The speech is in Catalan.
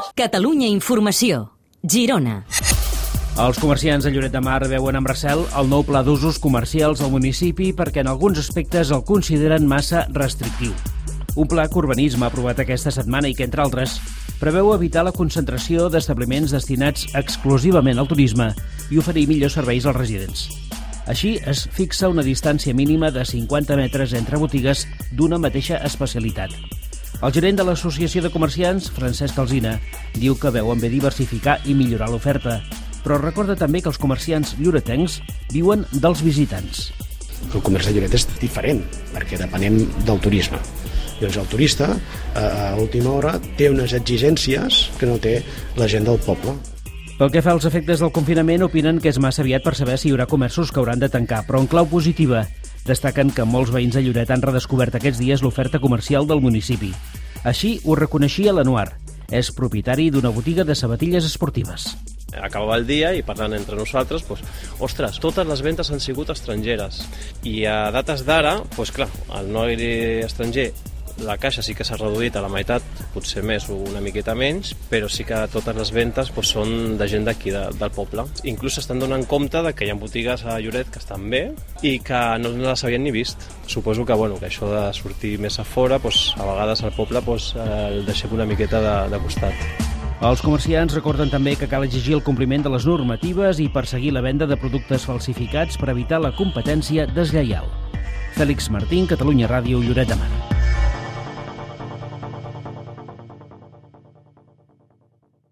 Catalunya Informació. Girona. Els comerciants de Lloret de Mar veuen amb recel el nou pla d'usos comercials al municipi perquè en alguns aspectes el consideren massa restrictiu. Un pla que Urbanisme ha aprovat aquesta setmana i que, entre altres, preveu evitar la concentració d'establiments destinats exclusivament al turisme i oferir millors serveis als residents. Així, es fixa una distància mínima de 50 metres entre botigues d'una mateixa especialitat. El gerent de l'Associació de Comerciants, Francesc Alsina, diu que veuen bé diversificar i millorar l'oferta, però recorda també que els comerciants lloretencs viuen dels visitants. El comerç de Lloret és diferent, perquè depenem del turisme. Llavors el turista, a última hora, té unes exigències que no té la gent del poble. Pel que fa als efectes del confinament, opinen que és massa aviat per saber si hi haurà comerços que hauran de tancar, però en clau positiva destaquen que molts veïns de Lloret han redescobert aquests dies l'oferta comercial del municipi. Així ho reconeixia l'Anuar. És propietari d'una botiga de sabatilles esportives. Acabava el dia i parlant entre nosaltres, ostres, totes les ventes han sigut estrangeres. I a dates d'ara, clar, al no haver-hi estranger, la caixa sí que s'ha reduït a la meitat, potser més o una miqueta menys, però sí que totes les ventes són de gent d'aquí, del poble. Inclús s'estan donant compte de que hi ha botigues a Lloret que estan bé i que no les havien ni vist. Suposo que això de sortir més a fora, a vegades al poble el deixem una miqueta de costat. Els comerciants recorden també que cal exigir el compliment de les normatives i perseguir la venda de productes falsificats per evitar la competència deslleial. Fèlix Martín, Catalunya Ràdio, Lloret de Mar.